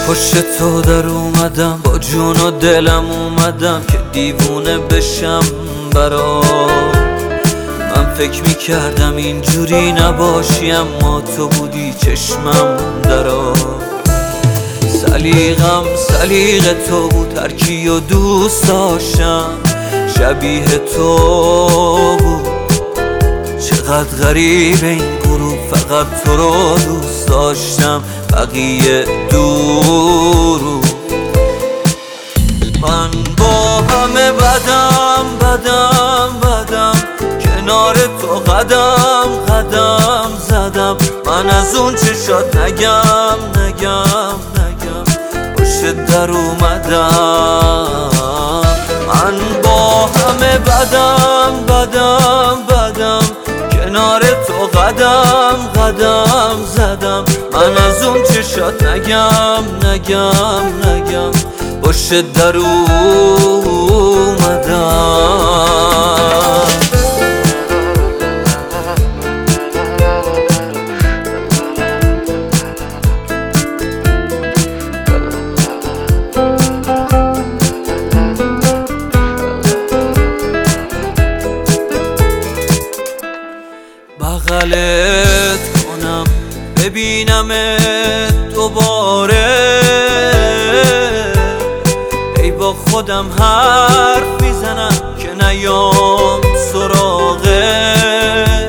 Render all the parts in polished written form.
پشت تو در اومدم، با جون و دلم اومدم که دیوونه بشم برات. من فکر میکردم اینجوری نباشی، اما تو بودی چشمم درات. سلیقه تو بود، هر کیو دوست داشتم شبیه تو بود. چقدر غریبه این گروه، فقط تو رو دوست داشتم، بقیه دورو. من با همه بدم کنار تو قدم زدم. من از اون چشات نگم پشت در اومدم. من با همه بدم کنار تو قدم زدم. من از اون چشات نگم پشت در اومدم. بغلت کنم ببینمت دوباره، ای با خودم حرف میزنم که نیام سراغت.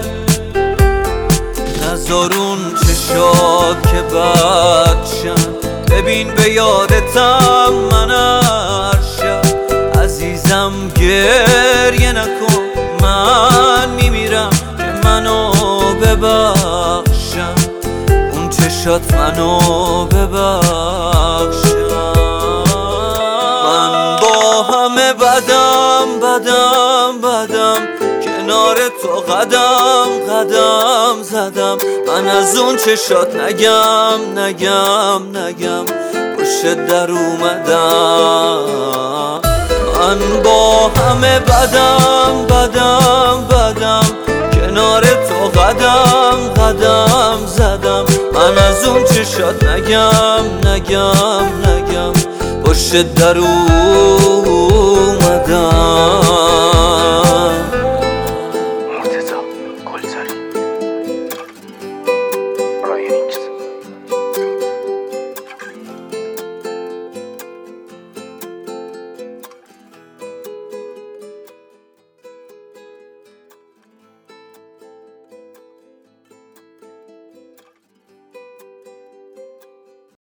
نذارون چشات که بدشن، ببین به یادتم من هر شب. عزیزم گریه نکن، من میمیرم که منو ببخشم، اون چشات منو ببخشم. من با همه بدم کنار تو قدم زدم. من از اون چشات نگم پشت در اومدم. من با همه بدم کنار تو قدم زدم. من از اون چشات نگم پشت در اومدم.